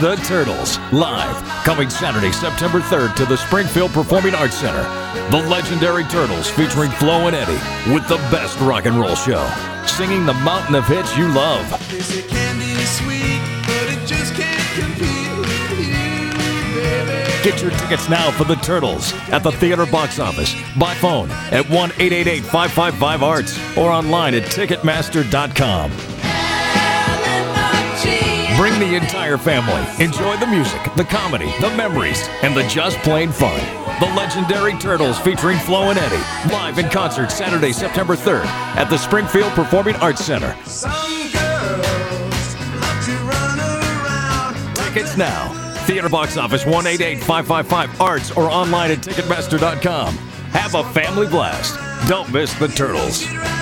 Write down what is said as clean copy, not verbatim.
the Turtles, live, coming Saturday, September 3rd to the Springfield Performing Arts Center. The legendary Turtles featuring Flo and Eddie with the best rock and roll show, singing the mountain of hits you love. This candy is sweet, but it just can't compete with you, baby. Get your tickets now for the Turtles at the theater box office, by phone at 1-888-555-ARTS or online at Ticketmaster.com. Bring the entire family. Enjoy the music, the comedy, the memories, and the just plain fun. The legendary Turtles featuring Flo and Eddie, live in concert Saturday, September 3rd at the Springfield Performing Arts Center. Some girls love to run around. Tickets now. Theater box office 1-888-555-ARTS or online at Ticketmaster.com. Have a family blast. Don't miss the Turtles. Get right